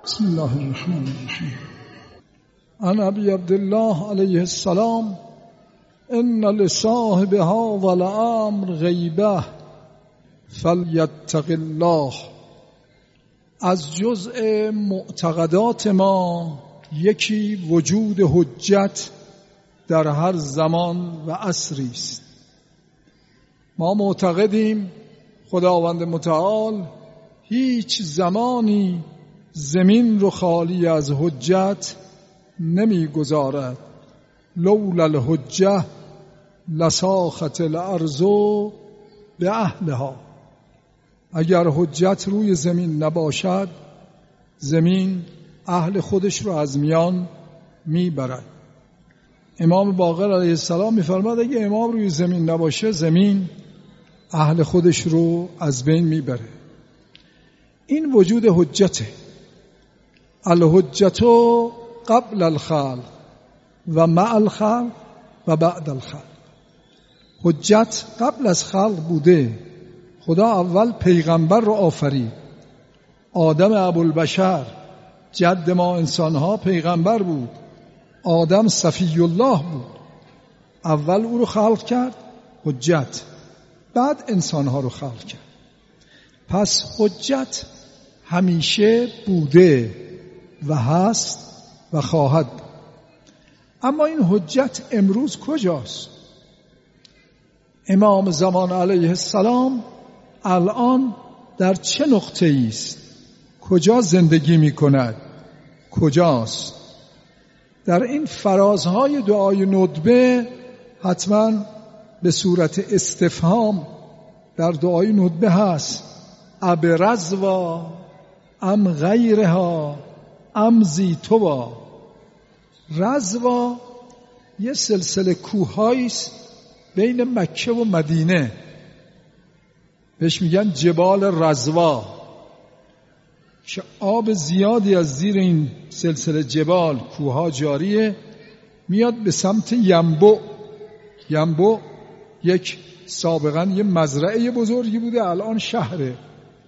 بسم الله الرحمن الرحیم. عن ابی عبدالله علیه السلام ان لصاحب هذا الامر غیبه فلیتق الله. از جزء معتقدات ما یکی وجود حجت در هر زمان و عصری است. ما معتقدیم خداوند متعال هیچ زمانی زمین رو خالی از حجت نمیگذارد. لولا الحجه لساخت الارض به اهلها. اگر حجت روی زمین نباشد زمین اهل خودش رو از میان میبرد. امام باقر علیه السلام میفرماد اگه امام روی زمین نباشه زمین اهل خودش رو از بین میبره. این وجود حجته. الحجت قبل الخلق و مع الخلق و بعد الخلق. حجت قبل از خلق بوده. خدا اول پیغمبر رو آفرید. آدم ابوالبشر جد ما انسانها پیغمبر بود. آدم صفی الله بود. اول او رو خلق کرد حجت، بعد انسانها رو خلق کرد. پس حجت همیشه بوده و هست و خواهد بود. اما این حجت امروز کجاست؟ امام زمان علیه السلام الان در چه نقطه‌ای است؟ کجا زندگی می‌کند؟ کجاست؟ در این فرازهای دعای ندبه حتما به صورت استفهام در دعای ندبه هست. ابرزوا ام غیرها ام زیتوا. رزوا یه سلسله کوه‌هایی است بین مکه و مدینه، بهش میگن جبال رزوا، که آب زیادی از زیر این سلسله جبال کوه‌ها جاریه میاد به سمت ینبع. ینبع یک سابقاً یه مزرعه بزرگی بوده، الان شهره.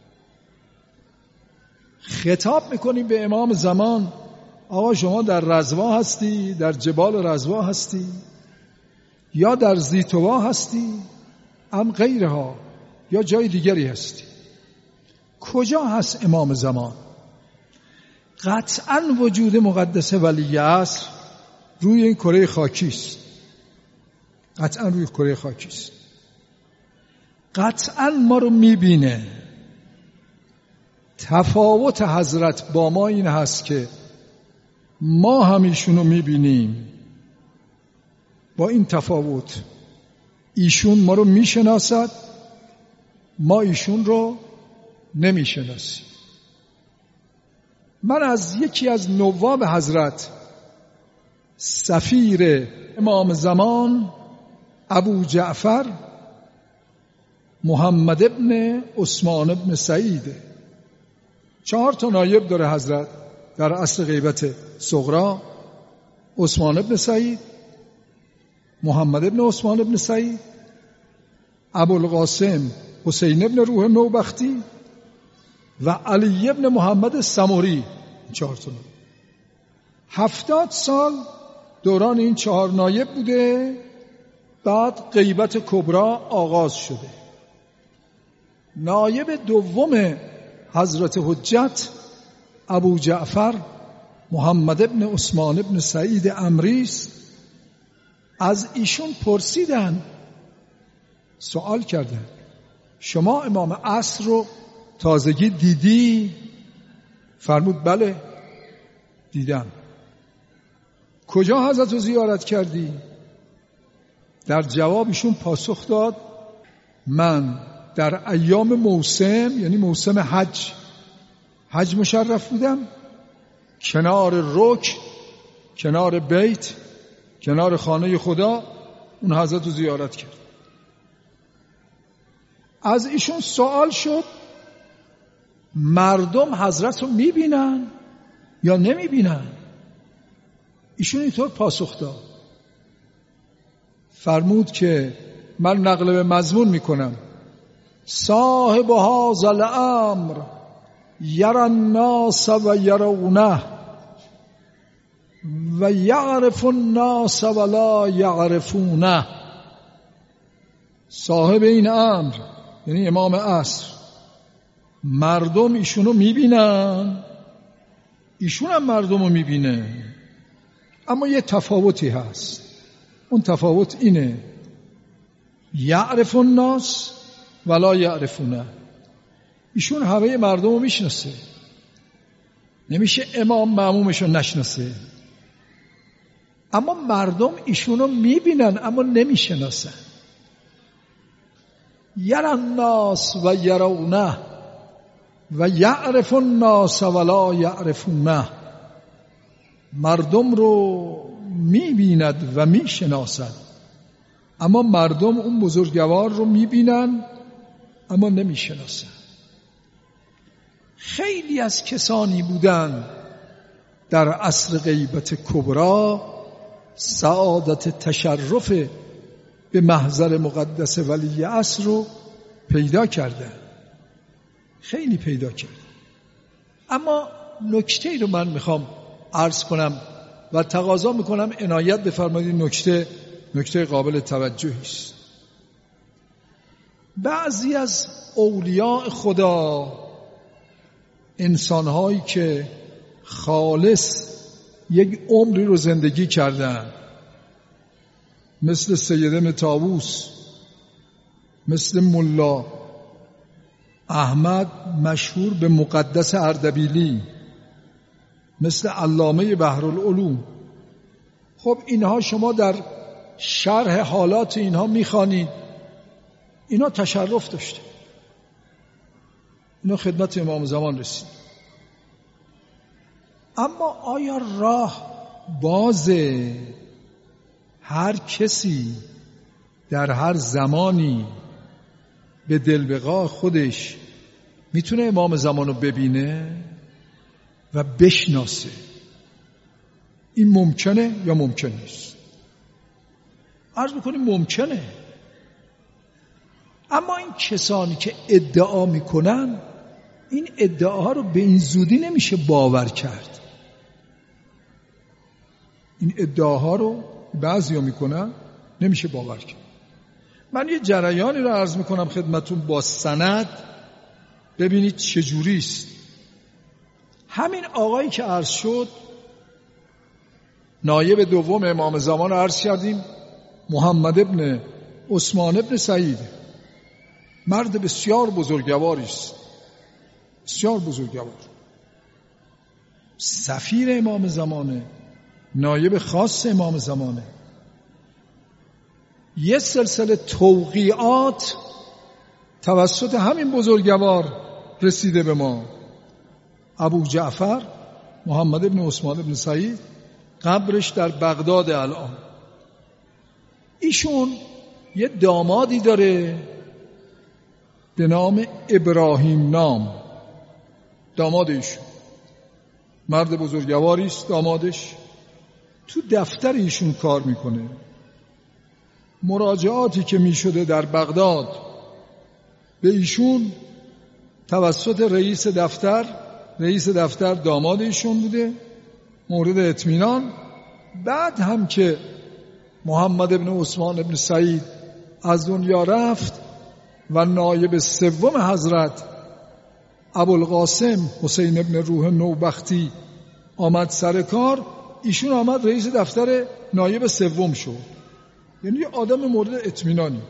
خطاب میکنیم به امام زمان آقا شما در رزوا هستی، در جبال رزوا هستی یا در زیتوا هستی ام غیرها یا جای دیگری هستی؟ کجا هست امام زمان؟ قطعاً وجود مقدس ولی عصر روی این کره خاکی است. قطعاً روی کره خاکی است. قطعاً ما رو میبینه. تفاوت حضرت با ما این هست که ما همیشونو میبینیم. با این تفاوت ایشون ما رو میشناسد، ما ایشون رو نمیشناسیم. من از یکی از نواب حضرت سفیر امام زمان ابو جعفر محمد ابن عثمان ابن سعید، 4 تا نایب داره حضرت در عصر غیبت صغرا: عثمان ابن سعید، محمد ابن عثمان ابن سعید، ابوالقاسم حسین ابن روح نوبختی و علی ابن محمد سموری. 4 تا نایب. 70 سال دوران این 4 نایب بوده. بعد غیبت کبرا آغاز شده. نایب دوم حضرت حجت ابو جعفر محمد ابن عثمان ابن سعید عمری است. از ایشون پرسیدن، سوال کردن شما امام عصر رو تازگی دیدی؟ فرمود بله دیدم. کجا حضرت رو زیارت کردی؟ در جواب ایشون پاسخ داد من در ایام موسم، یعنی موسم حج مشرف بودم، کنار رکن، کنار بیت، کنار خانه خدا اون حضرت رو زیارت کرد. از ایشون سوال شد مردم حضرت رو میبینن یا نمیبینن؟ ایشون اینطور پاسخ داد، فرمود که من نقل به مضمون میکنم: صاحب هذا الامر یرى الناس و یرونه و یعرف الناس ولا یعرفونه. صاحب این امر یعنی امام عصر، مردم ایشونو میبینن، ایشون هم مردم رو میبینه، اما یه تفاوتی هست. اون تفاوت اینه: یعرف الناس ولا یعرفونه. ایشون همه مردم رو میشناسه، نمیشه امام مأمومش رو نشناسه، اما مردم ایشون رو میبینن اما نمیشناسن. یرى الناس و یرونه و یعرف الناس ولا یعرفونه. مردم رو میبیند و میشناسد، اما مردم اون بزرگوار رو میبینن اما نمیشناسن. خیلی از کسانی بودن در عصر غیبت کبرا سعادت تشرف به محضر مقدس ولی عصر رو پیدا کردن، خیلی پیدا کردن. اما نکته‌ای رو من میخوام عرض کنم و تقاضا میکنم عنایت بفرمایید. نکته قابل توجهی است. بعضی از اولیاء خدا، انسانهایی که خالص یک عمری رو زندگی کردن، مثل سید ابن طاووس، مثل ملا احمد مشهور به مقدس اردبیلی، مثل علامه بحرالعلوم. خب اینها شما در شرح حالات اینها میخوانید، اینا تشرف داشته، اینا خدمت امام زمان رسید. اما آیا راه بازه هر کسی در هر زمانی به دلبقا خودش میتونه امام زمان رو ببینه و بشناسه؟ این ممکنه یا ممکن نیست؟ عرض میکنیم ممکنه. اما این کسانی که ادعا میکنن، این ادعاها رو به این زودی نمیشه باور کرد. این ادعاها رو بعضیا میکنن نمیشه باور کرد. من یه جریانی رو عرض میکنم خدمتون با سند، ببینید چجوری است. همین آقایی که عرض شد، نایب دوم امام زمان عرض کردیم، محمد ابن عثمان ابن سعید، مرد بسیار بزرگواری است، بسیار بزرگوار، سفیر امام زمانه، نایب خاص امام زمانه. یه سلسله توقیعات توسط همین بزرگوار رسیده به ما. ابو جعفر محمد ابن عثمان ابن سعید، قبرش در بغداد الان. ایشون یه دامادی داره به نام ابراهیم نام. داماد ایشون مرد بزرگواری است. دامادش تو دفتر ایشون کار میکنه. مراجعاتی که میشده در بغداد به ایشون توسط رئیس دفتر داماد ایشون بوده، مورد اطمینان. بعد هم که محمد ابن عثمان ابن سعید از دنیا رفت و نایب سوم حضرت ابوالقاسم حسین ابن روح نوبختی آمد سر کار، ایشون آمد رئیس دفتر نایب سوم شد. یعنی یه آدم مورد اطمینانی.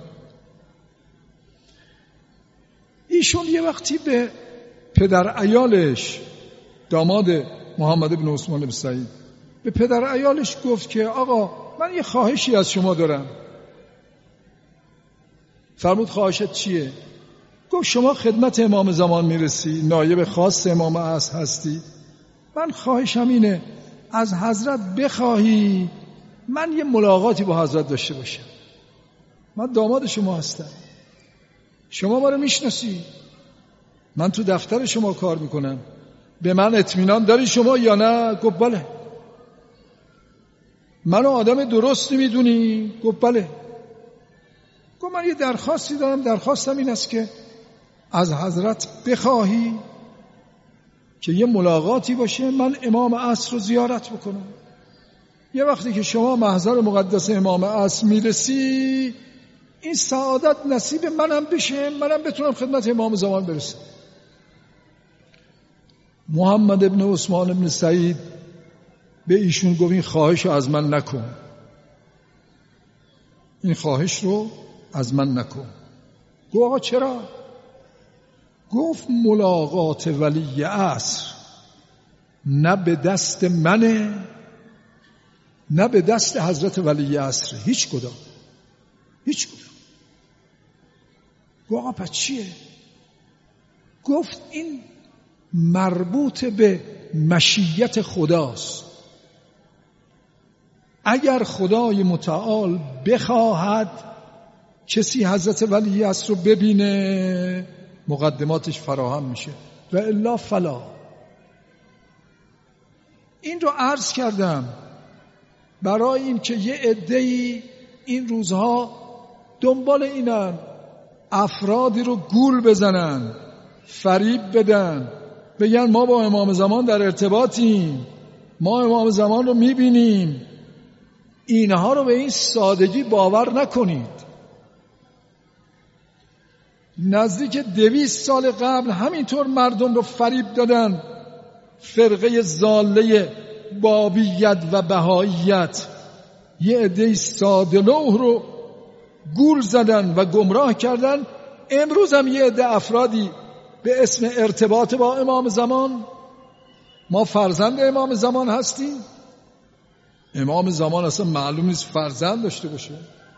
ایشون یه وقتی به پدر عیالش، داماد محمد ابن عثمان ابن سعید، به پدر عیالش گفت که آقا من یه خواهشی از شما دارم. فرمود خواهشت چیه؟ گفت شما خدمت امام زمان میرسی، نایب خاص امام عصر هستی، من خواهشم اینه از حضرت بخواهی من یه ملاقاتی با حضرت داشته باشم. من داماد شما هستم، شما ما رو میشناسی، من تو دفتر شما کار میکنم، به من اطمینان داری شما یا نه؟ گفت بله. منو آدم درستی میدونی؟ گفت بله. گفت من یه درخواستی دارم، درخواستم این است که از حضرت بخواهی که یه ملاقاتی باشه، من امام عصر رو زیارت بکنم. یه وقتی که شما محضر مقدس امام عصر میرسی، این سعادت نصیب منم بشه، منم بتونم خدمت امام زمان برسم. محمد ابن عثمان ابن سعید به ایشون گفت این خواهش رو از من نکن، این خواهش رو از من نکن. گفت آقا چرا؟ گفت ملاقات ولی عصر نه به دست منه نه به دست حضرت ولی عصر، هیچ کدام. گفت آقا پس چیه؟ گفت این مربوط به مشیت خداست. اگر خدای متعال بخواهد کسی حضرت ولی عصر رو ببینه، مقدماتش فراهم میشه، و الا فلا. این رو عرض کردم برای این که یه عده‌ای این روزها دنبال اینن افرادی رو گول بزنن، فریب بدن، بگن ما با امام زمان در ارتباطیم، ما امام زمان رو میبینیم. اینها رو به این سادگی باور نکنید. نزدیک 200 سال قبل همینطور مردم رو فریب دادن. فرقه ضاله بابیت و بهاییت یه عده ساده لوح رو گول زدن و گمراه کردن. امروز هم یه عده افرادی به اسم ارتباط با امام زمان، ما فرزند امام زمان هستیم. امام زمان اصلا معلوم نیست فرزند داشته باشه.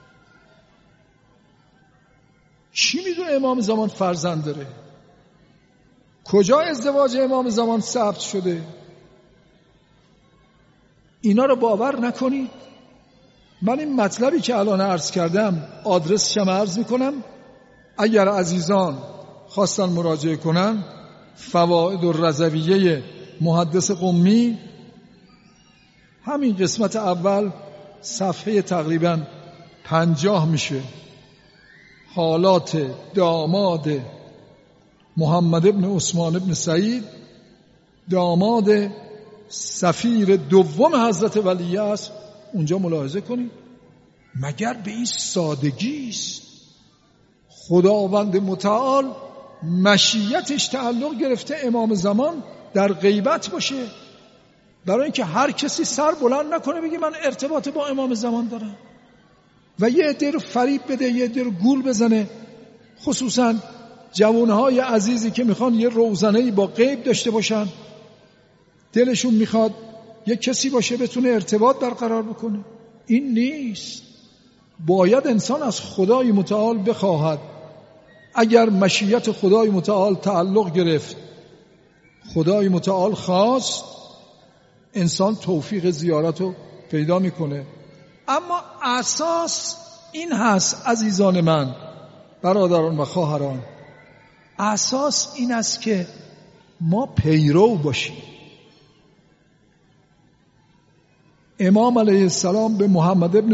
چی میدونه امام زمان فرزند داره؟ کجا ازدواج امام زمان ثبت شده؟ اینا رو باور نکنید. من این مطلبی که الان عرض کردم آدرسش هم عرض میکنم. اگر عزیزان خواستن مراجعه کنن، فوائد الرضویه محدث قمی، همین قسمت اول صفحه تقریبا 50 میشه. حالات داماد محمد ابن عثمان ابن سعید، داماد سفیر دوم حضرت ولی عصر، اونجا ملاحظه کنید. مگر به این سادگی است خداوند متعال مشیتش تعلق گرفته امام زمان در غیبت باشه، برای اینکه هر کسی سر بلند نکنه بگه من ارتباط با امام زمان دارم و یه عده رو فریب بده، یه عده رو گول بزنه. خصوصا جوانهای عزیزی که میخوان یه روزنه‌ای با غیب داشته باشن، دلشون میخواد یه کسی باشه بتونه ارتباط برقرار بکنه. این نیست. باید انسان از خدای متعال بخواهد. اگر مشیت خدای متعال تعلق گرفت، خدای متعال خواست، انسان توفیق زیارت رو پیدا میکنه. اما اساس این هست عزیزان من، برادران و خواهران، اساس این است که ما پیرو باشیم. امام علیه السلام به محمد ابن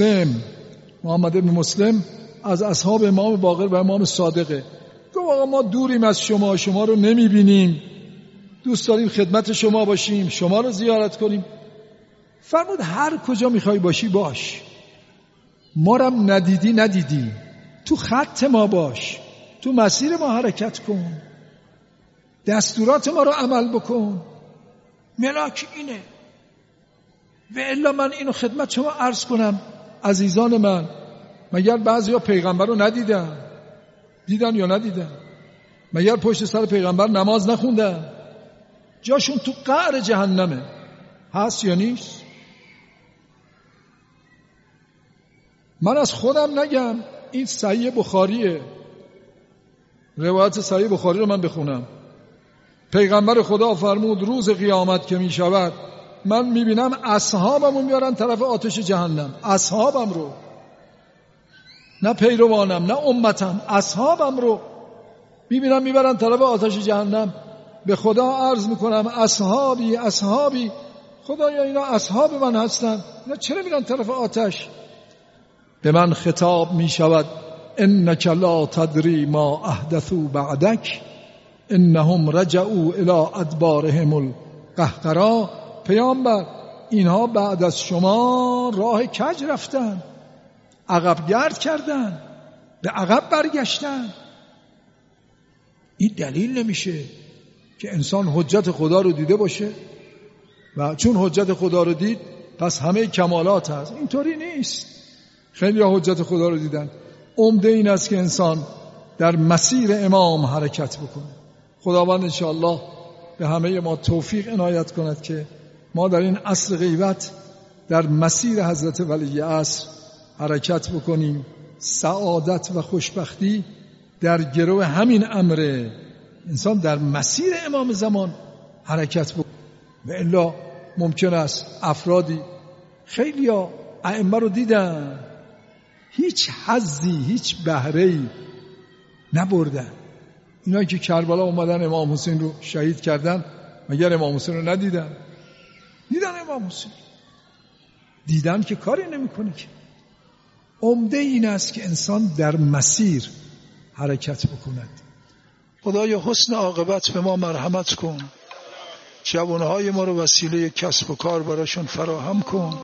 مسلم از اصحاب امام باقر و امام صادقه، گفت آقا ما دوریم از شما، شما رو نمیبینیم، دوست داریم خدمت شما باشیم، شما رو زیارت کنیم. فرمود هر کجا میخوای باشی باش، ما رو ندیدی، تو خط ما باش، تو مسیر ما حرکت کن، دستورات ما رو عمل بکن. ملاک اینه. و الا من اینو خدمت شما عرض کنم عزیزان من، مگر بعضیا پیغمبر رو ندیدن؟ دیدن یا ندیدن؟ مگر پشت سر پیغمبر نماز نخوندن؟ جاشون تو قعر جهنمه. هست یا نیست؟ من از خودم نگم، این صحیح بخاریه، روایت صحیح بخاری رو من بخونم. پیغمبر خدا فرمود روز قیامت که می شود من می بینم اصحابمو میارن طرف آتش جهنم. اصحابم رو، نه پیروانم نه امتم، اصحابم رو می بینم میبرن طرف آتش جهنم. به خدا عرض میکنم اصحابی، خدایا اینا اصحاب من هستن، اینا چرا میرن طرف آتش؟ به من خطاب می شود انک لا تدری ما احدثوا بعدک انهم رجعوا الی ادبارهم القهقرا. پیامبر اینها بعد از شما راه کج رفتن، عقب گرد کردن، به عقب برگشتن. این دلیل نمیشه که انسان حجت خدا رو دیده باشه و چون حجت خدا رو دید پس همه کمالات هست. اینطوری نیست. خیلی ها حجت خدا رو دیدن. عمده این است که انسان در مسیر امام حرکت بکنه. خداوند انشاءالله به همه ما توفیق عنایت کند که ما در این عصر غیبت در مسیر حضرت ولی عصر حرکت بکنیم. سعادت و خوشبختی در گرو همین امره. انسان در مسیر امام زمان حرکت بکنه. و الا ممکن است افرادی خیلی ها ائمه رو دیدن، هیچ حظی هیچ بهره‌ای نبردن. اینا که کربلا اومدن امام حسین رو شهید کردن، مگر امام حسین رو ندیدن؟ دیدن امام حسین، دیدن که کاری نمی‌کنه که. عمده این است که انسان در مسیر حرکت بکند. خدای حسن عاقبت به ما مرحمت کن، جوانهای ما رو وسیله کسب و کار براشون فراهم کن.